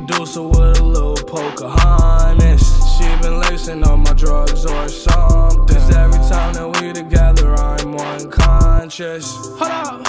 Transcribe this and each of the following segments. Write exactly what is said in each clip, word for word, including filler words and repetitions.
Seducer with a little Pocahontas. She been lacing on my drugs or something. Cause every time that we together, I'm unconscious. Hold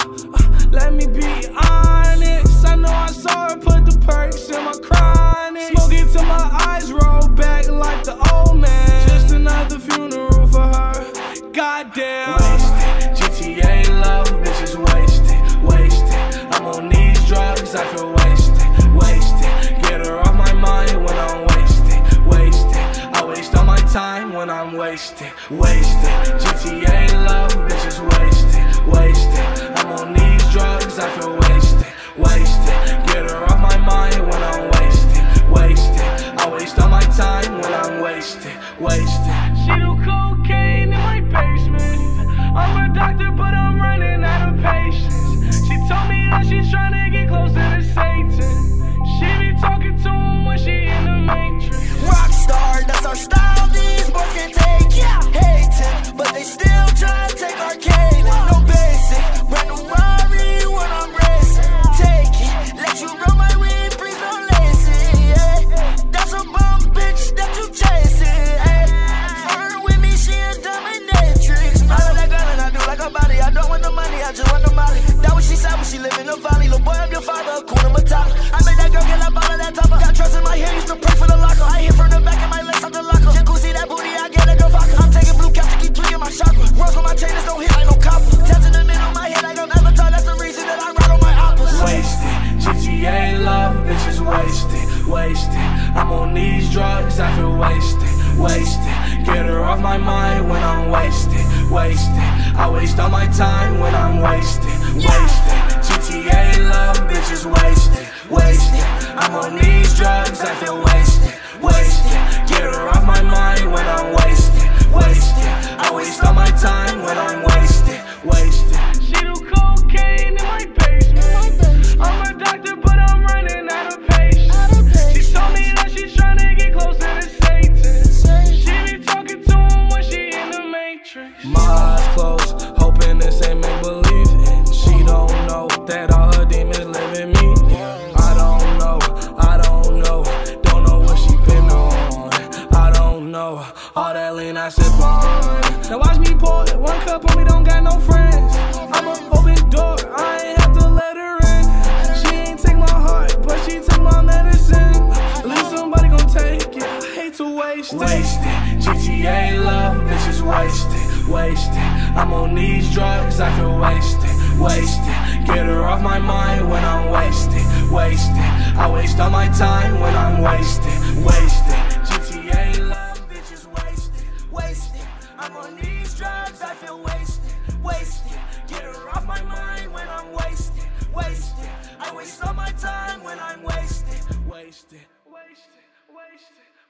up, let me be honest. I know I saw her put the perks in my chronic. Smoking till my eyes roll back like the old man. Just another funeral for her. Goddamn. Wasted, G T A love, bitches wasted, wasted. I'm on these drugs, I feel wasted, wasted. Get her off my mind when I'm wasted, wasted. I waste all my time when I'm wasted, wasted. G T A love, bitches wasted, wasted. I'm on these drugs, I feel wasted, wasted. Get her off my mind when I'm wasted, wasted. I waste all my time when I'm wasted, wasted. She do cocaine in my basement. I'm a doctor, but I'm running out of patience. She told me that she's trying to get closer to Satan. She be talking to him when she in the Matrix. Rockstar, that's our style, these boys can't take it. Hating, but they still try to take our Kaylin. No basic, brand new Rari when I'm racing. Take it, let you run my weed, please don't lace it. Yeah. That's a bum bitch that you chasing. Hey. Flirt with me, she a dominatrix. I love that girl and I do like her body. I don't want the money, I just want the molly. That what she said when she live in the valley. Little boy, I'm your father, Kuna Matata. I made that girl get up out of that topper. Got trust in my hair, used to pray for the locker. I hit from the back and my legs off the locker. Jacuzzi, that booty, I get a girl vodka. I'm taking blue caps to keep tweaking my chakra. Rose on my chain, don't hit like no copper. Tats in the middle of my head like I'm Avatar. That's the reason that I ride on my opposite. Wasted, G T A love, bitches wasted, wasted. I'm on these drugs, I feel wasted, wasted. Get her off my mind when I'm wasted, wasted. I waste all my time when I'm wasted, wasted. G T A love, bitches wasted, wasted. I'm on these drugs, I feel wasted, wasted. Get her off my mind when I'm wasted, wasted. I waste all my time when I'm wasted, wasted. She do cocaine in my basement. I'm a doctor, but I'm running out of patience. She told me that she's trying to get closer to Satan. She be talking to him when she in the Matrix. My eyes closed, hoping this ain't make believe. And she don't know that all her demons live in me. I don't know, I don't know, don't know what she been on. I don't know, all that lean I sip on. Now watch me pour it, one cup on me, don't got no friends. I'm an open door, I ain't have to let her in. She ain't take my heart, but she took my medicine. At least somebody gon' take it, I hate to waste it. Wasted, G T A love, bitches wasted, wasted. I'm on these drugs, I feel wasted, wasted. Get her off my mind when I'm wasted, wasted. I waste all my time when I'm wasted, wasted. G T A love, bitches wasted, wasted. I'm on these drugs, I feel wasted, wasted. Get her off my mind when I'm wasted, wasted. I waste all my time when I'm wasted, wasted, wasted, wasted.